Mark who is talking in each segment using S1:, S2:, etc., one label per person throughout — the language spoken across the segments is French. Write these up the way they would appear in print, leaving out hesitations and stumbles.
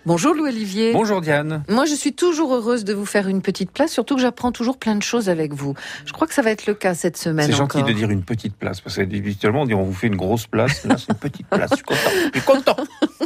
S1: Bonjour Louis-Olivier.
S2: Bonjour Diane.
S1: Moi je suis toujours heureuse de vous faire une petite place, surtout que j'apprends toujours plein de choses avec vous. Je crois que ça va être le cas cette semaine.
S2: C'est
S1: encore.
S2: gentil de dire une petite place, parce qu'habituellement on dit on vous fait une grosse place, là c'est une petite place, je suis content.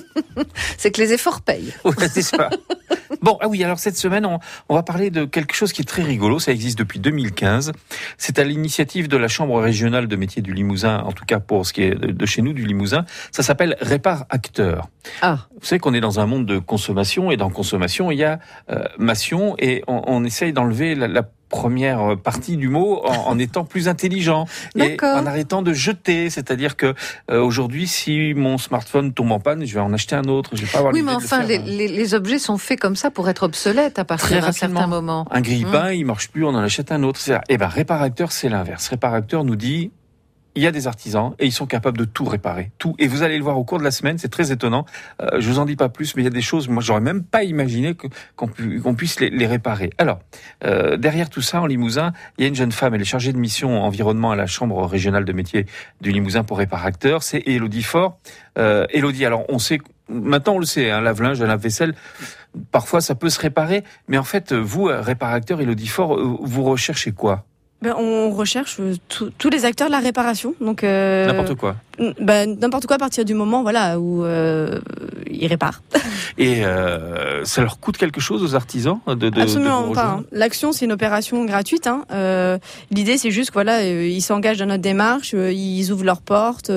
S1: C'est que les efforts payent.
S2: Ouais, c'est ça. Bon, alors cette semaine, on va parler de quelque chose qui est très rigolo, ça existe depuis 2015. C'est à l'initiative de la Chambre régionale de métiers du Limousin, en tout cas pour ce qui est de chez nous, du Limousin. Ça s'appelle Répare-Acteur.
S1: Ah.
S2: Vous savez qu'on est dans un monde de consommation, et dans consommation, il y a mation, et on essaye d'enlever la première partie du mot en étant plus intelligent et en arrêtant de jeter. C'est-à-dire que aujourd'hui, si mon smartphone tombe en panne, je vais en acheter un autre. Je vais pas avoir
S1: oui,
S2: l'idée
S1: mais
S2: de
S1: enfin,
S2: le faire.
S1: les objets sont faits comme ça pour être obsolètes à partir d'un certain moment.
S2: Un grille-pain, il marche plus, on en achète un autre. Et ben, Répare-Acteur, c'est l'inverse. Répare-Acteur nous dit, il y a des artisans et ils sont capables de tout réparer, tout. Et vous allez le voir au cours de la semaine, c'est très étonnant. Je vous en dis pas plus, mais il y a des choses, moi j'aurais même pas imaginé qu'on puisse les réparer. Alors, derrière tout ça, en Limousin, il y a une jeune femme, elle est chargée de mission environnement à la Chambre régionale de métiers du Limousin pour Répare-Acteur, c'est Élodie Faure. Élodie, alors on sait, maintenant on le sait, un lave-linge, un lave-vaisselle, parfois ça peut se réparer, mais en fait, vous, Répare-Acteur, Élodie Faure, vous recherchez quoi ?
S3: On recherche tous les acteurs de la réparation, donc
S2: n'importe quoi.
S3: N'importe quoi à partir du moment où ils réparent.
S2: Et ça leur coûte quelque chose aux artisans
S3: Absolument pas. L'action, c'est une opération gratuite. L'idée, c'est juste ils s'engagent dans notre démarche, ils ouvrent leurs portes,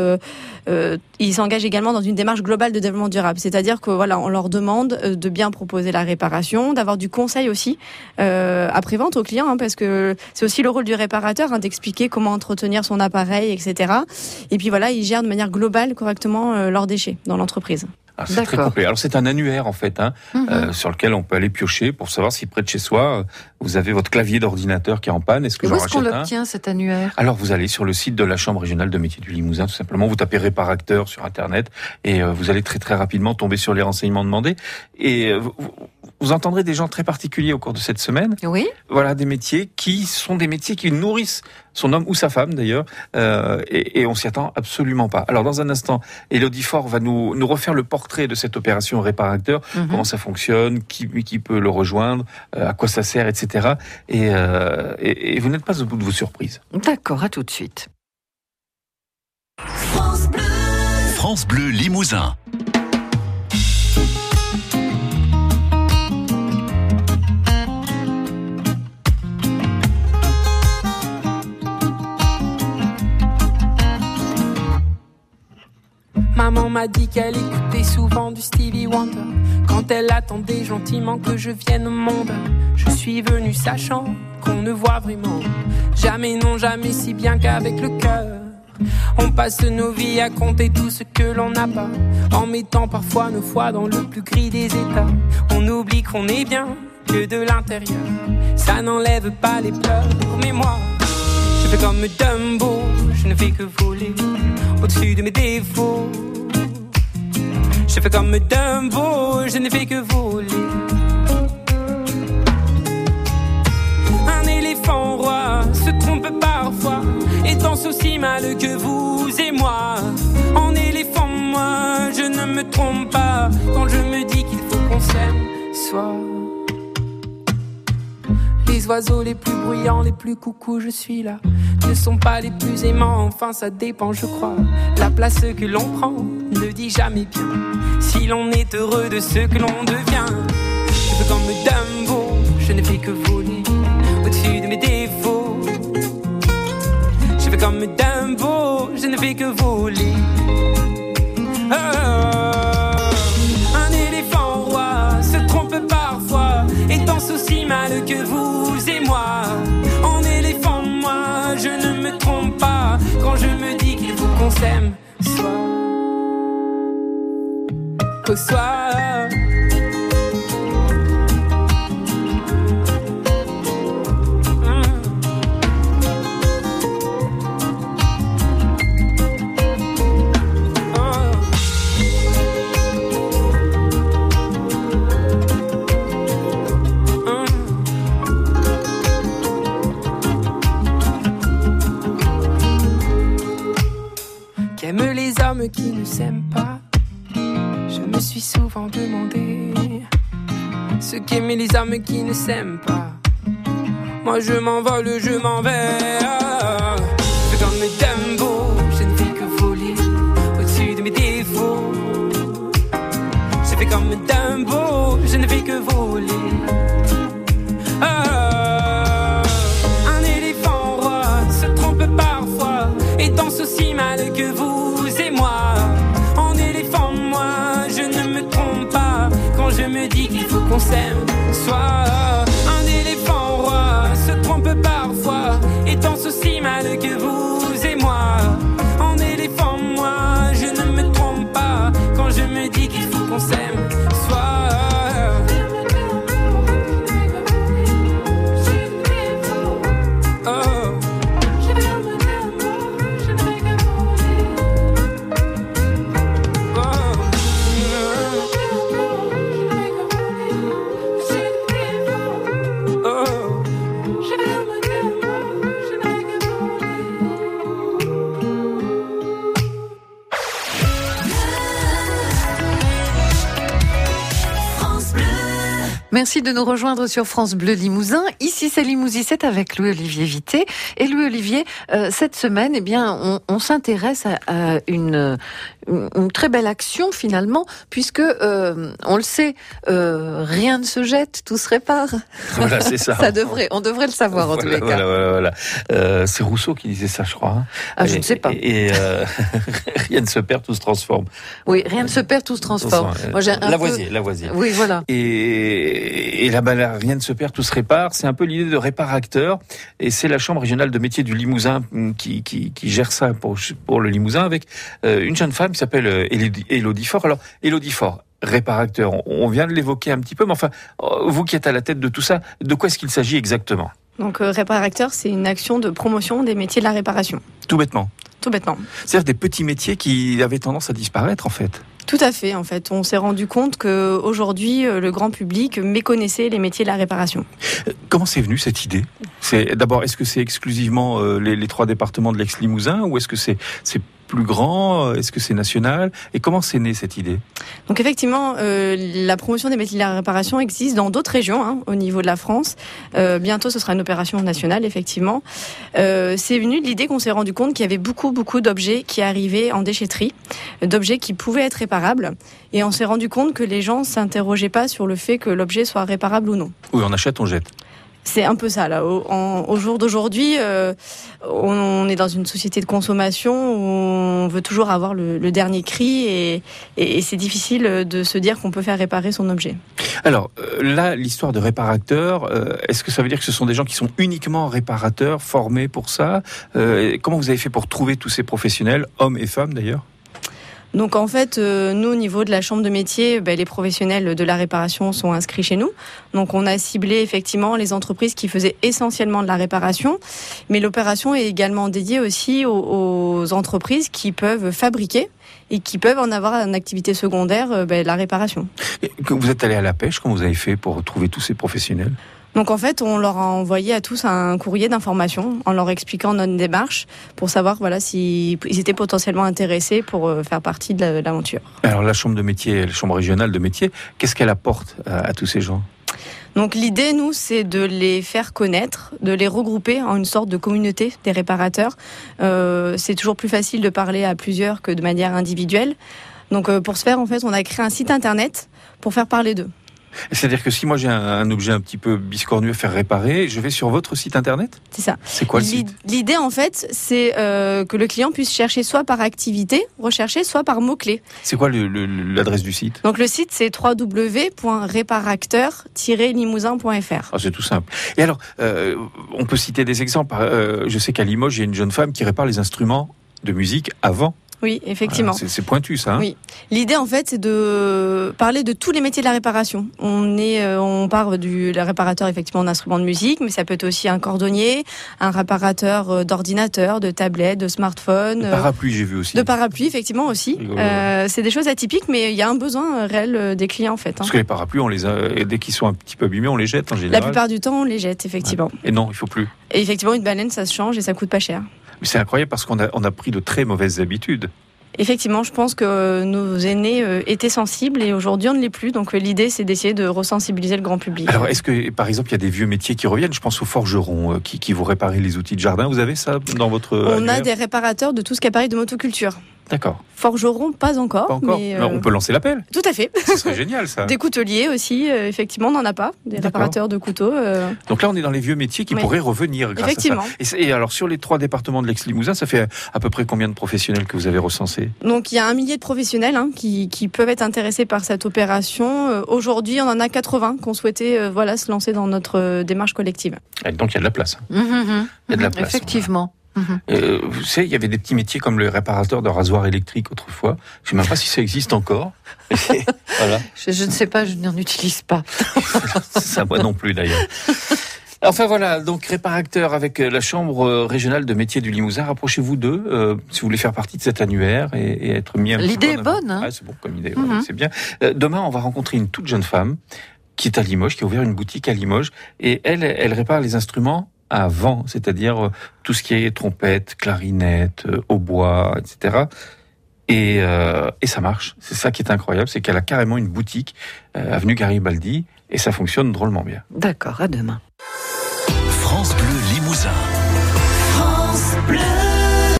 S3: ils s'engagent également dans une démarche globale de développement durable. C'est-à-dire que on leur demande de bien proposer la réparation, d'avoir du conseil aussi après-vente aux clients, parce que c'est aussi le rôle du réparateur d'expliquer comment entretenir son appareil, etc. Et puis ils gèrent de manière globale correctement leurs déchets dans l'entreprise.
S2: Ah, c'est très complet. Alors c'est un annuaire en fait, sur lequel on peut aller piocher pour savoir si près de chez soi vous avez votre clavier d'ordinateur qui est en panne. Est-ce que
S1: où est-ce qu'on l'obtient cet annuaire ?
S2: Alors vous allez sur le site de la Chambre régionale de métiers du Limousin, tout simplement. Vous tapez Répare-Acteur sur Internet et vous allez très très rapidement tomber sur les renseignements demandés. Et vous entendrez des gens très particuliers au cours de cette semaine.
S1: Oui.
S2: Voilà, des métiers qui sont des métiers qui nourrissent son homme ou sa femme d'ailleurs, et on s'y attend absolument pas. Alors dans un instant, Élodie Faure va nous refaire le portrait de cette opération Répare-Acteur, comment ça fonctionne, qui peut le rejoindre, à quoi ça sert, etc. Et vous n'êtes pas au bout de vos surprises.
S1: D'accord, à tout de suite.
S4: France Bleu Limousin.
S5: Maman m'a dit qu'elle écoutait souvent du Stevie Wonder quand elle attendait gentiment que je vienne au monde. Je suis venu sachant qu'on ne voit vraiment jamais, non jamais si bien qu'avec le cœur. On passe nos vies à compter tout ce que l'on n'a pas, en mettant parfois nos foi dans le plus gris des états. On oublie qu'on est bien que de l'intérieur, ça n'enlève pas les pleurs. Mais moi, je fais comme Dumbo, je ne fais que voler au-dessus de mes défauts. Je fais comme Dumbo, je ne fais que voler. Un éléphant roi se trompe parfois et danse aussi mal que vous et moi. En éléphant, moi, je ne me trompe pas quand je me dis qu'il faut qu'on s'aime soit. Les oiseaux les plus bruyants, les plus coucous, je suis là, ne sont pas les plus aimants, enfin ça dépend je crois. La place que l'on prend ne dit jamais bien si l'on est heureux de ce que l'on devient. Je veux comme Dumbo, je ne fais que voler au-dessus de mes défauts. Je veux comme Dumbo, je ne fais que voler. Un éléphant roi se trompe parfois et danse aussi mal que vous et moi. En éléphant, moi, je ne me trompe pas quand je me dis qu'il faut qu'on s'aime soit. Qu'au soir. Qu'aiment les hommes qui ne s'aiment pas. Je me suis souvent demandé ce qu'aimaient les âmes qui ne s'aiment pas. Moi je m'envole, je m'en vais. Je fais comme Dumbo, je ne fais que voler au-dessus de mes défauts. Je fais comme Dumbo, je ne fais que voler. Un éléphant roi se trompe parfois et danse aussi mal que vous et moi. En éléphant, moi, je ne me trompe pas quand je me dis qu'il faut qu'on s'aime. Soit un éléphant roi se trompe parfois et danse aussi mal que vous et moi. En éléphant, moi, je ne me trompe pas quand je me dis qu'il faut qu'on s'aime.
S1: Merci de nous rejoindre sur France Bleu Limousin. Ici, c'est Limousissette avec Louis-Olivier Vité. Et Louis-Olivier, cette semaine, eh bien, on s'intéresse à une très belle action finalement, puisque on le sait, rien ne se jette, tout se répare.
S2: Voilà, c'est ça.
S1: On devrait le savoir en tous les cas.
S2: Voilà. C'est Rousseau qui disait ça, je crois. Hein.
S1: Ah, je ne sais pas.
S2: Et rien ne se perd, tout se transforme.
S1: Oui, rien ne se perd, tout se transforme. Moi, j'ai
S2: Lavoisier.
S1: Oui, voilà.
S2: Et là, rien ne se perd, tout se répare. C'est un peu l'idée de réparateur. Et c'est la Chambre régionale de métiers du Limousin qui gère ça pour le Limousin avec une jeune femme qui s'appelle Élodie Faure. Alors, Élodie Faure, réparateur, on vient de l'évoquer un petit peu, mais enfin, vous qui êtes à la tête de tout ça, de quoi est-ce qu'il s'agit exactement ?
S3: Donc, réparateur, c'est une action de promotion des métiers de la réparation.
S2: Tout bêtement.
S3: C'est-à-dire
S2: des petits métiers qui avaient tendance à disparaître, en fait.
S3: Tout à fait, en fait. On s'est rendu compte qu'aujourd'hui, le grand public méconnaissait les métiers de la réparation.
S2: Comment c'est venu cette idée ? D'abord, est-ce que c'est exclusivement les 3 départements de l'ex-Limousin ou est-ce que c'est plus grand ? Est-ce que c'est national ? Et comment c'est né cette idée ?
S3: Donc effectivement, la promotion des métiers de la réparation existe dans d'autres régions, au niveau de la France. Bientôt, ce sera une opération nationale, effectivement. C'est venu de l'idée qu'on s'est rendu compte qu'il y avait beaucoup d'objets qui arrivaient en déchetterie, d'objets qui pouvaient être réparables. Et on s'est rendu compte que les gens s'interrogeaient pas sur le fait que l'objet soit réparable ou non.
S2: Oui, on achète, on jette.
S3: C'est un peu ça, là. Au jour d'aujourd'hui, on est dans une société de consommation où on veut toujours avoir le dernier cri et c'est difficile de se dire qu'on peut faire réparer son objet.
S2: Alors, là, l'histoire de réparateur, est-ce que ça veut dire que ce sont des gens qui sont uniquement réparateurs, formés pour ça ? Comment vous avez fait pour trouver tous ces professionnels, hommes et femmes d'ailleurs ?
S3: Donc en fait, nous au niveau de la chambre de métier, les professionnels de la réparation sont inscrits chez nous. Donc on a ciblé effectivement les entreprises qui faisaient essentiellement de la réparation, mais l'opération est également dédiée aussi aux entreprises qui peuvent fabriquer et qui peuvent en avoir en activité secondaire la réparation.
S2: Vous êtes allé à la pêche, comment vous avez fait pour trouver tous ces professionnels ?
S3: Donc en fait, on leur a envoyé à tous un courrier d'information en leur expliquant notre démarche pour savoir s'ils étaient potentiellement intéressés pour faire partie de l'aventure.
S2: Alors la chambre de métier, la chambre régionale de métier, qu'est-ce qu'elle apporte à tous ces gens ?
S3: Donc l'idée, nous, c'est de les faire connaître, de les regrouper en une sorte de communauté des réparateurs. C'est toujours plus facile de parler à plusieurs que de manière individuelle. Donc pour ce faire, en fait, on a créé un site internet pour faire parler d'eux.
S2: C'est-à-dire que si moi j'ai un objet un petit peu biscornu à faire réparer, je vais sur votre site internet ?
S3: C'est ça.
S2: C'est quoi le site ?
S3: L'idée en fait, c'est que le client puisse chercher soit par activité, rechercher, soit par mots-clés.
S2: C'est quoi l'adresse du site ?
S3: Donc le site c'est www.réparacteur-limousin.fr.
S2: Ah, c'est tout simple. Et alors, on peut citer des exemples. Je sais qu'à Limoges, il y a une jeune femme qui répare les instruments de musique avant.
S3: Oui, effectivement.
S2: C'est pointu, ça. Hein ?
S3: Oui. L'idée, en fait, c'est de parler de tous les métiers de la réparation. On parle du réparateur, effectivement, d'instruments de musique, mais ça peut être aussi un cordonnier, un réparateur d'ordinateur, de tablettes, de smartphones.
S2: De parapluies, j'ai vu aussi.
S3: De parapluies, effectivement, aussi. C'est des choses atypiques, mais il y a un besoin réel des clients, en fait.
S2: Parce que les parapluies, dès qu'ils sont un petit peu abîmés, on les jette, en général.
S3: La plupart du temps, on les jette, effectivement.
S2: Ouais. Et non, il faut plus.
S3: Et effectivement, une baleine, ça se change et ça coûte pas cher.
S2: Mais c'est incroyable parce qu'on a pris de très mauvaises habitudes.
S3: Effectivement, je pense que nos aînés étaient sensibles et aujourd'hui on ne l'est plus. Donc l'idée, c'est d'essayer de resensibiliser le grand public.
S2: Alors, est-ce que, par exemple, il y a des vieux métiers qui reviennent? Je pense aux forgerons qui vous réparent les outils de jardin. Vous avez ça dans votre
S3: On
S2: annuaire?
S3: a des réparateurs de tout ce qui est appareil de motoculture.
S2: D'accord.
S3: Forgerons, pas encore.
S2: Pas encore.
S3: Mais,
S2: Alors, on peut lancer l'appel.
S3: Tout à fait.
S2: Ce serait génial, ça.
S3: Des couteliers aussi, effectivement, on n'en a pas. Des réparateurs de couteaux.
S2: Donc là, on est dans les vieux métiers qui pourraient revenir grâce
S3: Effectivement.
S2: à ça. Et alors, sur les 3 départements de l'Aix-Limousin, ça fait à peu près combien de professionnels que vous avez recensés?
S3: Donc il y a 1 millier de professionnels qui peuvent être intéressés par cette opération. Aujourd'hui, on en a 80 qui ont souhaité se lancer dans notre démarche collective.
S2: Et donc il y a de la place. Il y a de la place.
S1: Effectivement.
S2: Vous savez, il y avait des petits métiers comme le réparateur de rasoir électrique autrefois. Je ne sais même pas si ça existe encore. Voilà.
S1: Je ne sais pas, je n'en utilise pas.
S2: Ça, moi non plus d'ailleurs. Enfin voilà, donc réparateur avec la Chambre régionale de métiers du Limousin. Rapprochez-vous d'eux si vous voulez faire partie de cet annuaire et être mis un petit peu en avant.
S1: L'idée est bonne. Hein,
S2: c'est bon comme idée, c'est bien. Demain, on va rencontrer une toute jeune femme qui est à Limoges, qui a ouvert une boutique à Limoges. Et elle répare les instruments à vent, c'est-à-dire tout ce qui est trompette, clarinette, hautbois, etc. Et ça marche. C'est ça qui est incroyable, c'est qu'elle a carrément une boutique avenue Garibaldi et ça fonctionne drôlement bien.
S1: D'accord, à demain.
S4: France Bleu Limousin.
S6: France Bleu.